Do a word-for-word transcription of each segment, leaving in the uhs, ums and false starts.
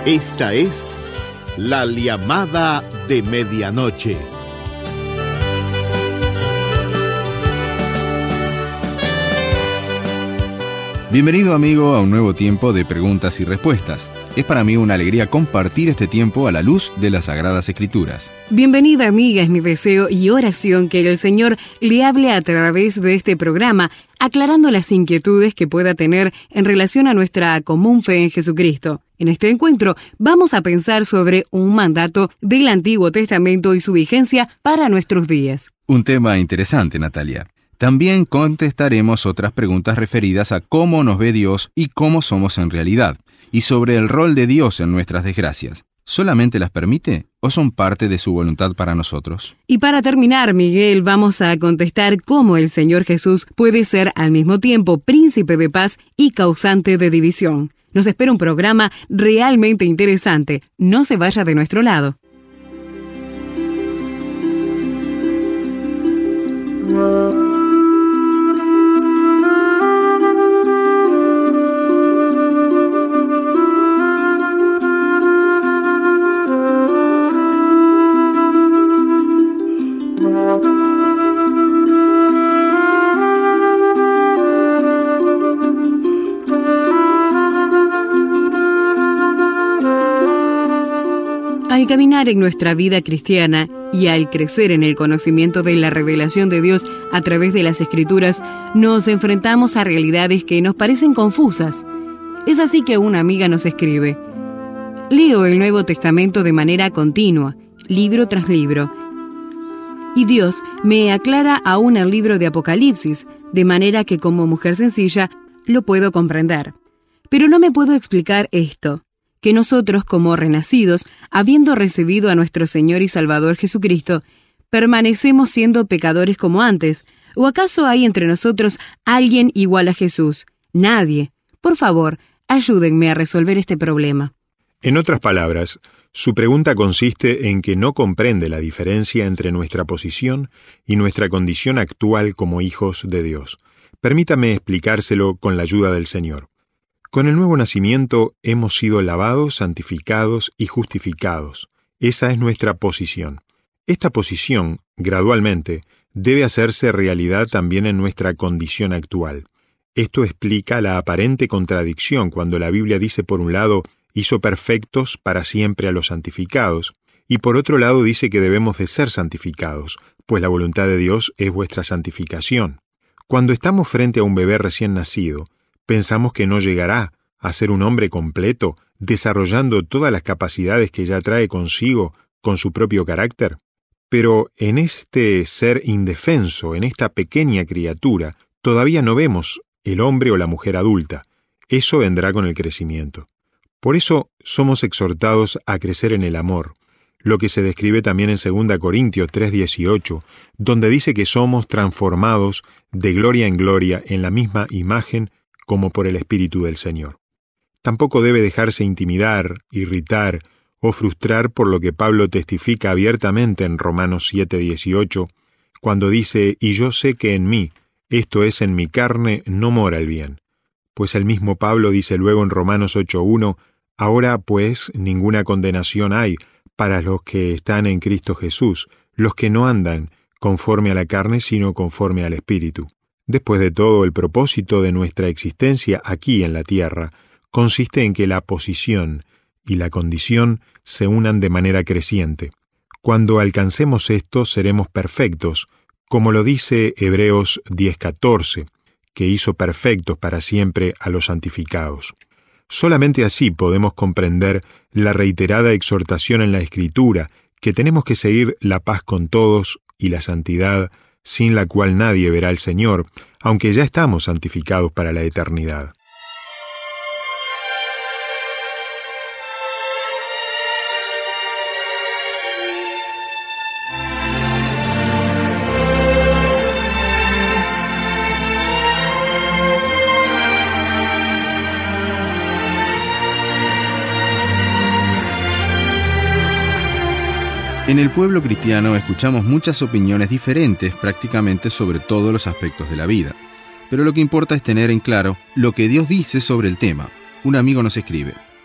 Esta es La Llamada de Medianoche. Bienvenido, amigo, a un nuevo tiempo de preguntas y respuestas. Es para mí una alegría compartir este tiempo a la luz de las Sagradas Escrituras. Bienvenida, amiga, es mi deseo y oración que el Señor le hable a través de este programa, aclarando las inquietudes que pueda tener en relación a nuestra común fe en Jesucristo. En este encuentro vamos a pensar sobre un mandato del Antiguo Testamento y su vigencia para nuestros días. Un tema interesante, Natalia. También contestaremos otras preguntas referidas a cómo nos ve Dios y cómo somos en realidad, y sobre el rol de Dios en nuestras desgracias. ¿Solamente las permite o son parte de su voluntad para nosotros? Y para terminar, Miguel, vamos a contestar cómo el Señor Jesús puede ser al mismo tiempo príncipe de paz y causante de división. Nos espera un programa realmente interesante. No se vaya de nuestro lado. Al caminar en nuestra vida cristiana y al crecer en el conocimiento de la revelación de Dios a través de las Escrituras, nos enfrentamos a realidades que nos parecen confusas. Es así que una amiga nos escribe: leo el Nuevo Testamento de manera continua, libro tras libro, y Dios me aclara aún el libro de Apocalipsis, de manera que como mujer sencilla lo puedo comprender. Pero no me puedo explicar esto, que nosotros como renacidos, habiendo recibido a nuestro Señor y Salvador Jesucristo, permanecemos siendo pecadores como antes. ¿O acaso hay entre nosotros alguien igual a Jesús? Nadie. Por favor, ayúdenme a resolver este problema. En otras palabras, su pregunta consiste en que no comprende la diferencia entre nuestra posición y nuestra condición actual como hijos de Dios. Permítame explicárselo con la ayuda del Señor. Con el nuevo nacimiento hemos sido lavados, santificados y justificados. Esa es nuestra posición. Esta posición, gradualmente, debe hacerse realidad también en nuestra condición actual. Esto explica la aparente contradicción cuando la Biblia dice por un lado, hizo perfectos para siempre a los santificados, y por otro lado dice que debemos de ser santificados, pues la voluntad de Dios es vuestra santificación. Cuando estamos frente a un bebé recién nacido, pensamos que no llegará a ser un hombre completo, desarrollando todas las capacidades que ya trae consigo con su propio carácter. Pero en este ser indefenso, en esta pequeña criatura, todavía no vemos el hombre o la mujer adulta. Eso vendrá con el crecimiento. Por eso somos exhortados a crecer en el amor, lo que se describe también en segunda Corintios tres dieciocho, donde dice que somos transformados de gloria en gloria en la misma imagen como por el Espíritu del Señor. Tampoco debe dejarse intimidar, irritar o frustrar por lo que Pablo testifica abiertamente en Romanos siete dieciocho, cuando dice, «Y yo sé que en mí, esto es en mi carne, no mora el bien». Pues el mismo Pablo dice luego en Romanos ocho uno, «Ahora pues ninguna condenación hay para los que están en Cristo Jesús, los que no andan conforme a la carne, sino conforme al Espíritu». Después de todo, el propósito de nuestra existencia aquí en la tierra consiste en que la posición y la condición se unan de manera creciente. Cuando alcancemos esto, seremos perfectos, como lo dice Hebreos diez catorce, que hizo perfectos para siempre a los santificados. Solamente así podemos comprender la reiterada exhortación en la Escritura, que tenemos que seguir la paz con todos y la santidad, sin la cual nadie verá al Señor, aunque ya estamos santificados para la eternidad. En el pueblo cristiano escuchamos muchas opiniones diferentes prácticamente sobre todos los aspectos de la vida. Pero lo que importa es tener en claro lo que Dios dice sobre el tema. Un amigo nos escribe: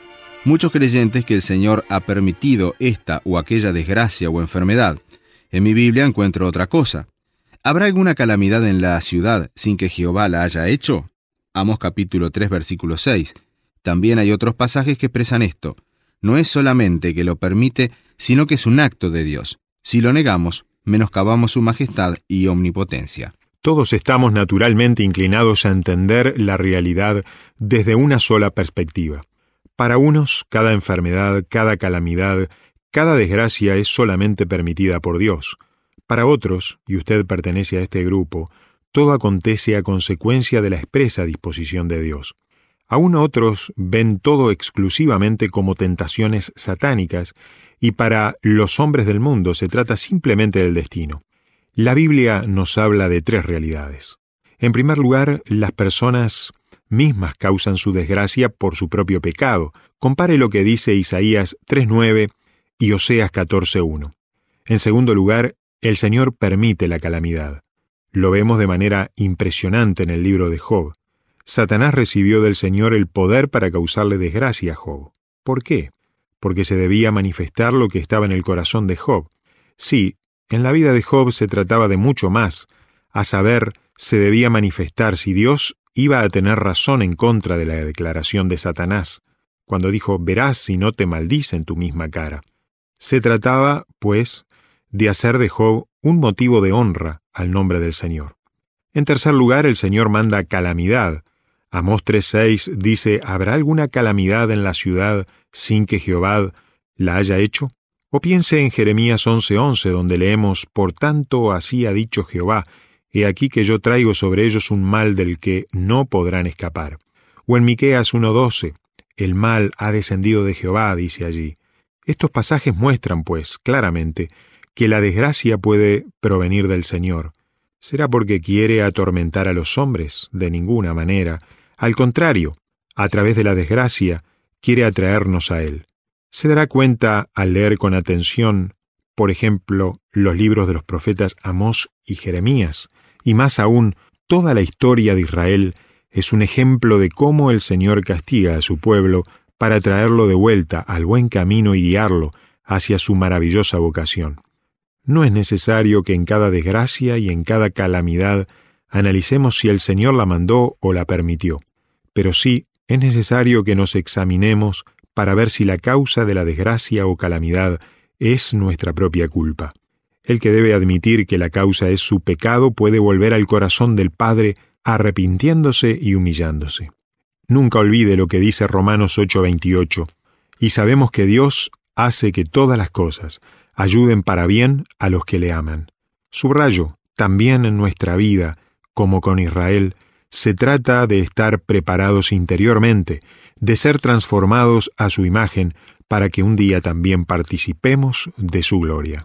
muchos creyentes que el Señor ha permitido esta o aquella desgracia o enfermedad. En mi Biblia encuentro otra cosa. ¿Habrá alguna calamidad en la ciudad sin que Jehová la haya hecho? Amos capítulo tres, versículo seis. También hay otros pasajes que expresan esto. No es solamente que lo permite, sino que es un acto de Dios. Si lo negamos, menoscabamos su majestad y omnipotencia. Todos estamos naturalmente inclinados a entender la realidad desde una sola perspectiva. Para unos, cada enfermedad, cada calamidad, cada desgracia es solamente permitida por Dios. Para otros, y usted pertenece a este grupo, todo acontece a consecuencia de la expresa disposición de Dios. Aún otros ven todo exclusivamente como tentaciones satánicas, y para los hombres del mundo se trata simplemente del destino. La Biblia nos habla de tres realidades. En primer lugar, las personas mismas causan su desgracia por su propio pecado. Compare lo que dice Isaías tres nueve y Oseas catorce uno. En segundo lugar, el Señor permite la calamidad. Lo vemos de manera impresionante en el libro de Job. Satanás recibió del Señor el poder para causarle desgracia a Job. ¿Por qué? Porque se debía manifestar lo que estaba en el corazón de Job. Sí, en la vida de Job se trataba de mucho más, a saber, se debía manifestar si Dios iba a tener razón en contra de la declaración de Satanás, cuando dijo, verás si no te maldice en tu misma cara. Se trataba, pues, de hacer de Job un motivo de honra al nombre del Señor. En tercer lugar, el Señor manda calamidad. Amós tres seis dice, ¿habrá alguna calamidad en la ciudad sin que Jehová la haya hecho? O piense en Jeremías once once, donde leemos, por tanto así ha dicho Jehová, he aquí que yo traigo sobre ellos un mal del que no podrán escapar. O en Miqueas uno doce, el mal ha descendido de Jehová, dice allí. Estos pasajes muestran, pues, claramente, que la desgracia puede provenir del Señor. ¿Será porque quiere atormentar a los hombres? De ninguna manera. Al contrario, a través de la desgracia, quiere atraernos a Él. Se dará cuenta al leer con atención, por ejemplo, los libros de los profetas Amós y Jeremías, y más aún, toda la historia de Israel es un ejemplo de cómo el Señor castiga a su pueblo para traerlo de vuelta al buen camino y guiarlo hacia su maravillosa vocación. No es necesario que en cada desgracia y en cada calamidad analicemos si el Señor la mandó o la permitió, pero sí es necesario que nos examinemos para ver si la causa de la desgracia o calamidad es nuestra propia culpa. El que debe admitir que la causa es su pecado puede volver al corazón del Padre arrepintiéndose y humillándose. Nunca olvide lo que dice Romanos ocho veintiocho, y sabemos que Dios hace que todas las cosas ayuden para bien a los que le aman. Subrayo, también en nuestra vida, como con Israel, se trata de estar preparados interiormente, de ser transformados a su imagen, para que un día también participemos de su gloria.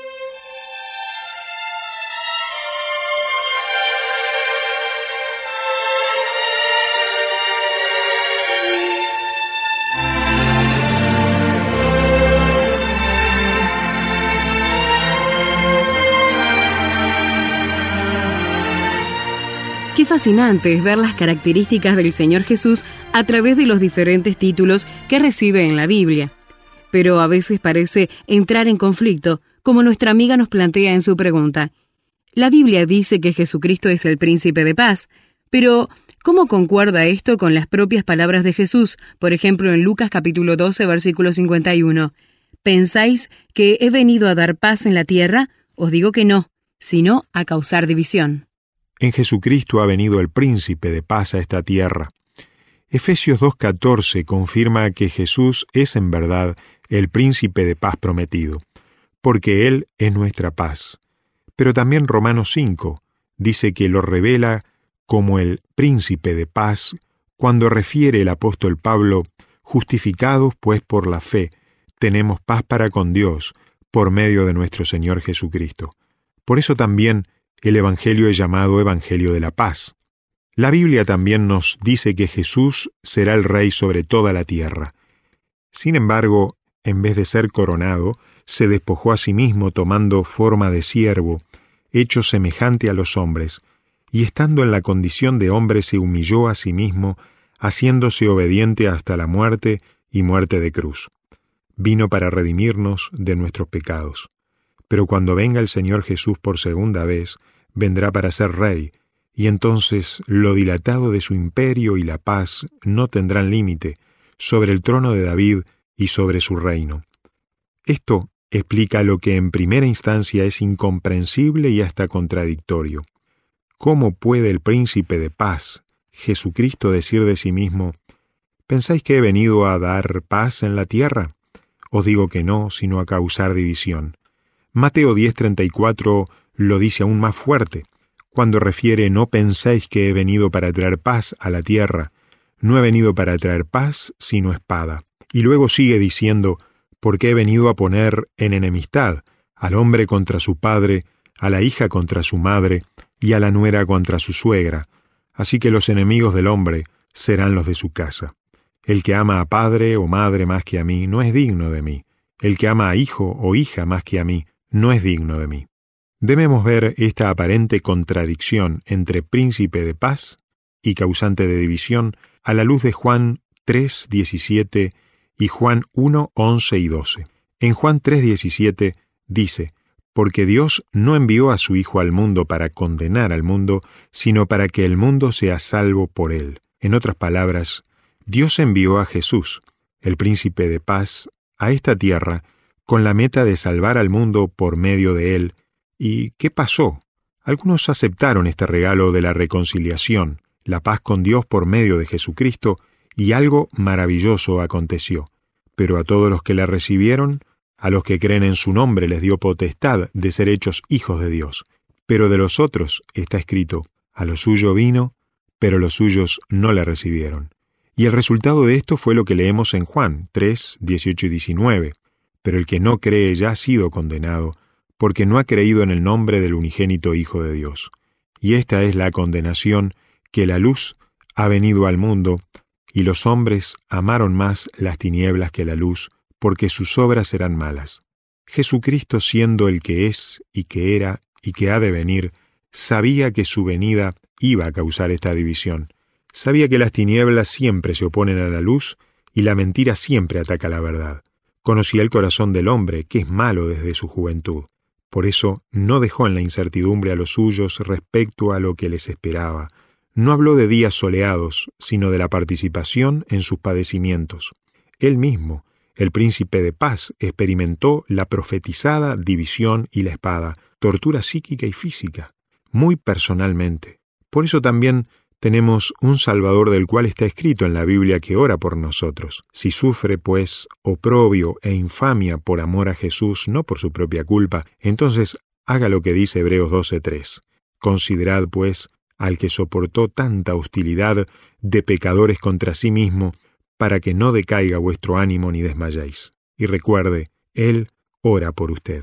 Qué fascinante es ver las características del Señor Jesús a través de los diferentes títulos que recibe en la Biblia. Pero a veces parece entrar en conflicto, como nuestra amiga nos plantea en su pregunta. La Biblia dice que Jesucristo es el príncipe de paz, pero ¿cómo concuerda esto con las propias palabras de Jesús? Por ejemplo, en Lucas capítulo doce, versículo cincuenta y uno. ¿Pensáis que he venido a dar paz en la tierra? Os digo que no, sino a causar división. En Jesucristo ha venido el príncipe de paz a esta tierra. Efesios dos catorce confirma que Jesús es en verdad el príncipe de paz prometido, porque Él es nuestra paz. Pero también Romanos cinco dice que lo revela como el príncipe de paz cuando refiere el apóstol Pablo, justificados pues por la fe, tenemos paz para con Dios por medio de nuestro Señor Jesucristo. Por eso también el Evangelio es llamado Evangelio de la Paz. La Biblia también nos dice que Jesús será el Rey sobre toda la tierra. Sin embargo, en vez de ser coronado, se despojó a sí mismo tomando forma de siervo, hecho semejante a los hombres, y estando en la condición de hombre se humilló a sí mismo, haciéndose obediente hasta la muerte y muerte de cruz. Vino para redimirnos de nuestros pecados. Pero cuando venga el Señor Jesús por segunda vez, vendrá para ser Rey, y entonces lo dilatado de su imperio y la paz no tendrán límite sobre el trono de David y sobre su reino. Esto explica lo que en primera instancia es incomprensible y hasta contradictorio. ¿Cómo puede el príncipe de paz, Jesucristo, decir de sí mismo: ¿pensáis que he venido a dar paz en la tierra? Os digo que no, sino a causar división. Mateo diez treinta y cuatro lo dice aún más fuerte, cuando refiere: no penséis que he venido para traer paz a la tierra, no he venido para traer paz, sino espada. Y luego sigue diciendo: porque he venido a poner en enemistad al hombre contra su padre, a la hija contra su madre, y a la nuera contra su suegra. Así que los enemigos del hombre serán los de su casa. El que ama a padre o madre más que a mí, no es digno de mí. El que ama a hijo o hija más que a mí, no es digno de mí. Debemos ver esta aparente contradicción entre príncipe de paz y causante de división a la luz de Juan tres diecisiete y Juan uno once y doce. En Juan tres diecisiete dice: porque Dios no envió a su Hijo al mundo para condenar al mundo, sino para que el mundo sea salvo por él. En otras palabras, Dios envió a Jesús, el príncipe de paz, a esta tierra con la meta de salvar al mundo por medio de él. ¿Y qué pasó? Algunos aceptaron este regalo de la reconciliación, la paz con Dios por medio de Jesucristo, y algo maravilloso aconteció. Pero a todos los que la recibieron, a los que creen en su nombre, les dio potestad de ser hechos hijos de Dios. Pero de los otros está escrito: a lo suyo vino, pero los suyos no le recibieron. Y el resultado de esto fue lo que leemos en Juan tres dieciocho y diecinueve. Pero el que no cree ya ha sido condenado, porque no ha creído en el nombre del unigénito Hijo de Dios. Y esta es la condenación, que la luz ha venido al mundo, y los hombres amaron más las tinieblas que la luz, porque sus obras eran malas. Jesucristo, siendo el que es, y que era, y que ha de venir, sabía que su venida iba a causar esta división. Sabía que las tinieblas siempre se oponen a la luz, y la mentira siempre ataca la verdad. Conocía el corazón del hombre, que es malo desde su juventud. Por eso no dejó en la incertidumbre a los suyos respecto a lo que les esperaba. No habló de días soleados, sino de la participación en sus padecimientos. Él mismo, el príncipe de paz, experimentó la profetizada división y la espada, tortura psíquica y física, muy personalmente. Por eso también tenemos un Salvador del cual está escrito en la Biblia que ora por nosotros. Si sufre, pues, oprobio e infamia por amor a Jesús, no por su propia culpa, entonces haga lo que dice Hebreos doce tres. Considerad, pues, al que soportó tanta hostilidad de pecadores contra sí mismo, para que no decaiga vuestro ánimo ni desmayéis. Y recuerde, Él ora por usted.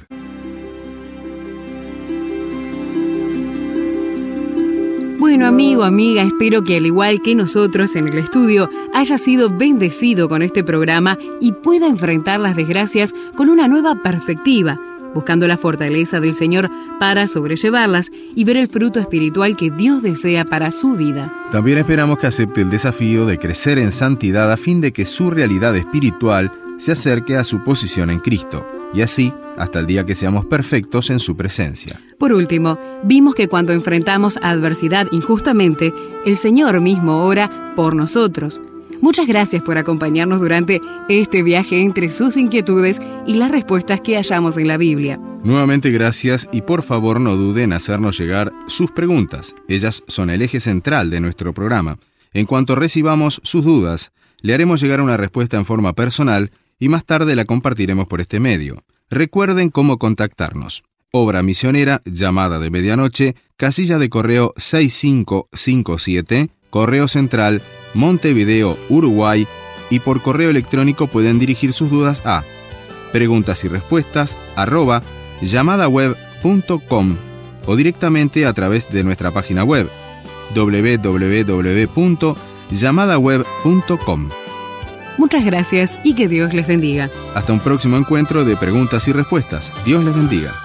Bueno, amigo, amiga, espero que al igual que nosotros en el estudio haya sido bendecido con este programa y pueda enfrentar las desgracias con una nueva perspectiva, buscando la fortaleza del Señor para sobrellevarlas y ver el fruto espiritual que Dios desea para su vida. También esperamos que acepte el desafío de crecer en santidad a fin de que su realidad espiritual se acerque a su posición en Cristo, y así hasta el día que seamos perfectos en su presencia. Por último, vimos que cuando enfrentamos adversidad injustamente, el Señor mismo ora por nosotros. Muchas gracias por acompañarnos durante este viaje entre sus inquietudes y las respuestas que hallamos en la Biblia. Nuevamente gracias y por favor no duden en hacernos llegar sus preguntas. Ellas son el eje central de nuestro programa. En cuanto recibamos sus dudas, le haremos llegar una respuesta en forma personal y más tarde la compartiremos por este medio. Recuerden cómo contactarnos. Obra Misionera, Llamada de Medianoche, casilla de correo seis cinco cinco siete, Correo Central, Montevideo, Uruguay, y por correo electrónico pueden dirigir sus dudas a preguntas y respuestas arroba llamadaweb punto com o directamente a través de nuestra página web doble u doble u doble u punto llamadaweb punto com. Muchas gracias y que Dios les bendiga. Hasta un próximo encuentro de preguntas y respuestas. Dios les bendiga.